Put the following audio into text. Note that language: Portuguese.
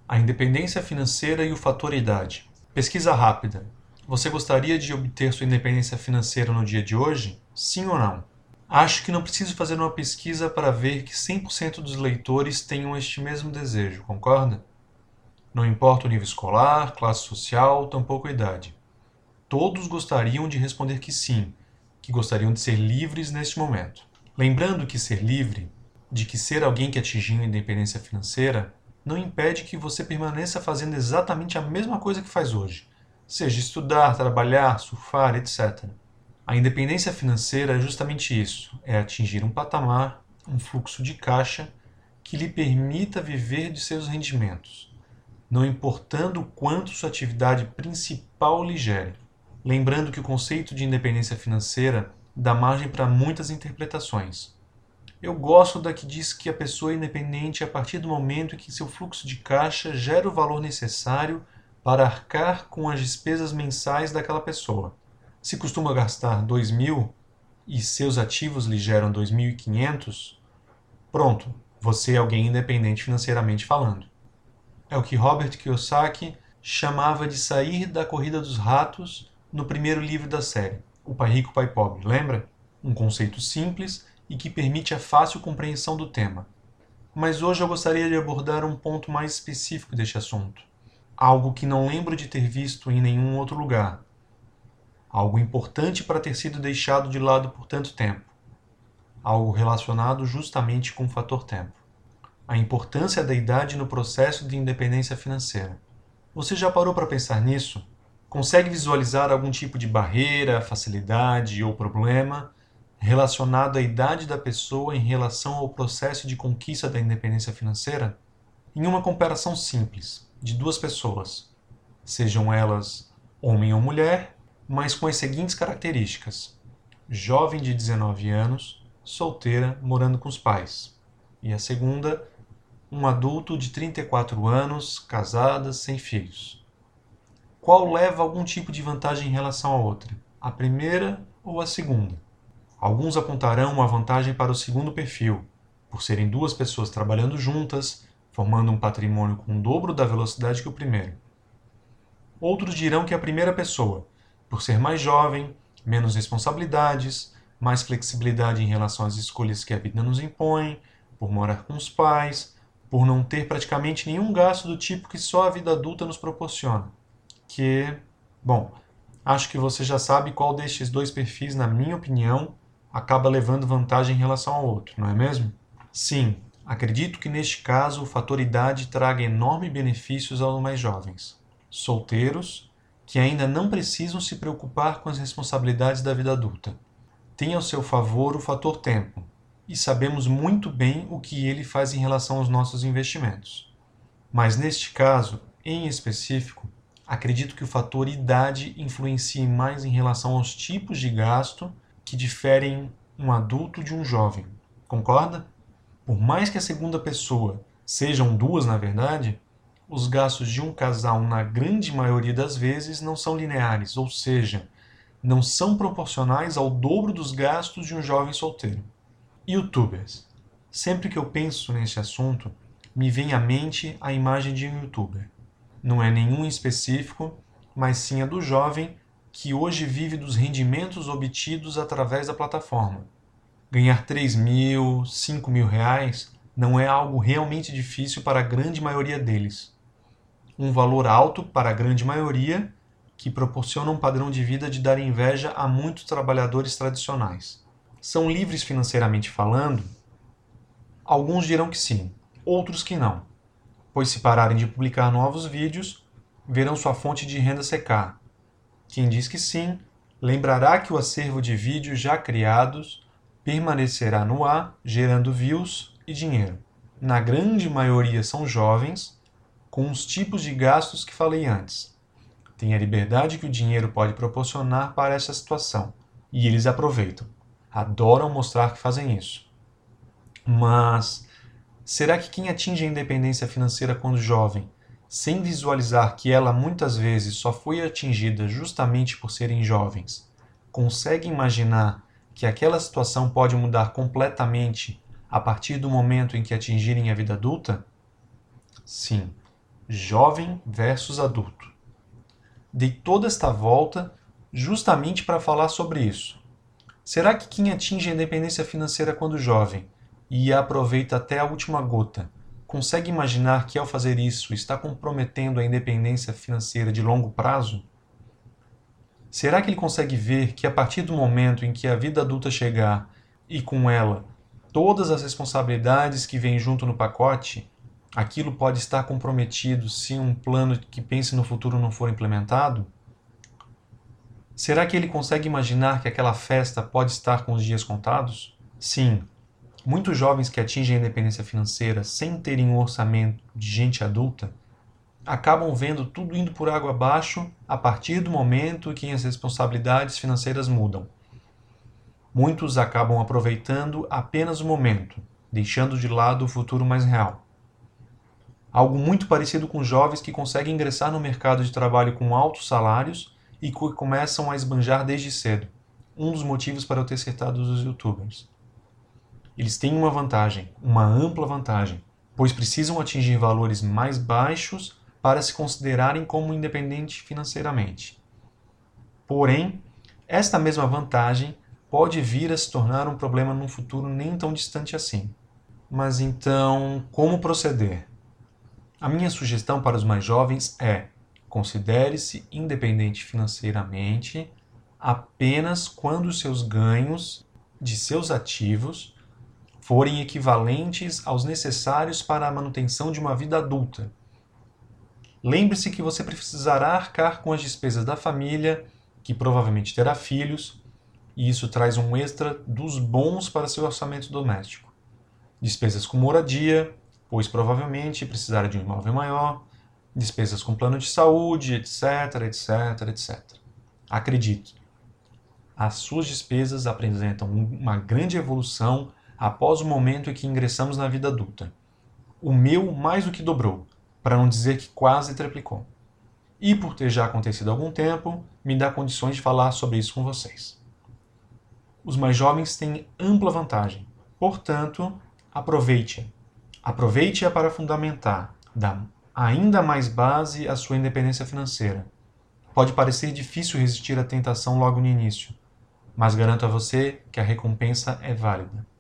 A independência financeira e o fator idade. Pesquisa rápida. Você gostaria de obter sua independência financeira no dia de hoje? Sim ou não? Acho que não preciso fazer uma pesquisa para ver que 100% dos leitores tenham este mesmo desejo, concorda? Não importa o nível escolar, classe social, tampouco a idade. Todos gostariam de responder que sim, que gostariam de ser livres neste momento. Lembrando que ser livre, de que ser alguém que atingiu a independência financeira, não impede que você permaneça fazendo exatamente a mesma coisa que faz hoje, seja estudar, trabalhar, surfar, etc. A independência financeira é justamente isso, é atingir um patamar, um fluxo de caixa que lhe permita viver de seus rendimentos, não importando o quanto sua atividade principal lhe gere. Lembrando que o conceito de independência financeira dá margem para muitas interpretações. Eu gosto da que diz que a pessoa é independente a partir do momento em que seu fluxo de caixa gera o valor necessário para arcar com as despesas mensais daquela pessoa. Se costuma gastar 2.000 e seus ativos lhe geram 2.500, pronto, você é alguém independente financeiramente falando. É o que Robert Kiyosaki chamava de sair da corrida dos ratos no primeiro livro da série, O Pai Rico, Pai Pobre, lembra? Um conceito simples e que permite a fácil compreensão do tema. Mas hoje eu gostaria de abordar um ponto mais específico deste assunto. Algo que não lembro de ter visto em nenhum outro lugar. Algo importante para ter sido deixado de lado por tanto tempo. Algo relacionado justamente com o fator tempo. A importância da idade no processo de independência financeira. Você já parou para pensar nisso? Consegue visualizar algum tipo de barreira, facilidade ou problema relacionado à idade da pessoa em relação ao processo de conquista da independência financeira? Em uma comparação simples, de duas pessoas, sejam elas homem ou mulher, mas com as seguintes características: jovem de 19 anos, solteira, morando com os pais. E a segunda, um adulto de 34 anos, casada, sem filhos. Qual leva algum tipo de vantagem em relação à outra? A primeira ou a segunda? Alguns apontarão uma vantagem para o segundo perfil, por serem duas pessoas trabalhando juntas, formando um patrimônio com o dobro da velocidade que o primeiro. Outros dirão que a primeira pessoa, por ser mais jovem, menos responsabilidades, mais flexibilidade em relação às escolhas que a vida nos impõe, por morar com os pais, por não ter praticamente nenhum gasto do tipo que só a vida adulta nos proporciona. Bom, acho que você já sabe qual destes dois perfis, na minha opinião, acaba levando vantagem em relação ao outro, não é mesmo? Sim, acredito que neste caso o fator idade traga enormes benefícios aos mais jovens. Solteiros, que ainda não precisam se preocupar com as responsabilidades da vida adulta. Tem ao seu favor o fator tempo, e sabemos muito bem o que ele faz em relação aos nossos investimentos. Mas neste caso, em específico, acredito que o fator idade influencie mais em relação aos tipos de gasto que diferem um adulto de um jovem. Concorda? Por mais que a segunda pessoa, sejam duas na verdade, os gastos de um casal na grande maioria das vezes não são lineares, ou seja, não são proporcionais ao dobro dos gastos de um jovem solteiro. YouTubers. Sempre que eu penso nesse assunto, me vem à mente a imagem de um youtuber. Não é nenhum específico, mas sim a do jovem que hoje vive dos rendimentos obtidos através da plataforma. Ganhar 3.000, 5.000 reais não é algo realmente difícil para a grande maioria deles. Um valor alto para a grande maioria que proporciona um padrão de vida de dar inveja a muitos trabalhadores tradicionais. São livres financeiramente falando? Alguns dirão que sim, outros que não, pois se pararem de publicar novos vídeos, verão sua fonte de renda secar. Quem diz que sim, lembrará que o acervo de vídeos já criados permanecerá no ar, gerando views e dinheiro. Na grande maioria são jovens, com os tipos de gastos que falei antes. Tem a liberdade que o dinheiro pode proporcionar para essa situação, e eles aproveitam. Adoram mostrar que fazem isso. Mas será que quem atinge a independência financeira quando jovem, sem visualizar que ela muitas vezes só foi atingida justamente por serem jovens, consegue imaginar que aquela situação pode mudar completamente a partir do momento em que atingirem a vida adulta? Sim, jovem versus adulto. Dei toda esta volta justamente para falar sobre isso. Será que quem atinge a independência financeira quando jovem e a aproveita até a última gota, consegue imaginar que ao fazer isso está comprometendo a independência financeira de longo prazo? Será que ele consegue ver que a partir do momento em que a vida adulta chegar e com ela todas as responsabilidades que vêm junto no pacote, aquilo pode estar comprometido se um plano que pense no futuro não for implementado? Será que ele consegue imaginar que aquela festa pode estar com os dias contados? Sim, muitos jovens que atingem a independência financeira sem terem um orçamento de gente adulta acabam vendo tudo indo por água abaixo a partir do momento em que as responsabilidades financeiras mudam. Muitos acabam aproveitando apenas o momento, deixando de lado o futuro mais real. Algo muito parecido com jovens que conseguem ingressar no mercado de trabalho com altos salários e que começam a esbanjar desde cedo. Um dos motivos para eu ter citado os youtubers. Eles têm uma vantagem, uma ampla vantagem, pois precisam atingir valores mais baixos para se considerarem como independentes financeiramente. Porém, esta mesma vantagem pode vir a se tornar um problema num futuro nem tão distante assim. Mas então, como proceder? A minha sugestão para os mais jovens é: considere-se independente financeiramente apenas quando os seus ganhos de seus ativos forem equivalentes aos necessários para a manutenção de uma vida adulta. Lembre-se que você precisará arcar com as despesas da família, que provavelmente terá filhos, e isso traz um extra dos bons para seu orçamento doméstico. Despesas com moradia, pois provavelmente precisará de um imóvel maior, despesas com plano de saúde, etc, etc, etc. Acredite, as suas despesas apresentam uma grande evolução após o momento em que ingressamos na vida adulta. O meu mais do que dobrou, para não dizer que quase triplicou. E por ter já acontecido há algum tempo, me dá condições de falar sobre isso com vocês. Os mais jovens têm ampla vantagem, portanto, aproveite-a. Aproveite-a para fundamentar, dar ainda mais base à sua independência financeira. Pode parecer difícil resistir à tentação logo no início, mas garanto a você que a recompensa é válida.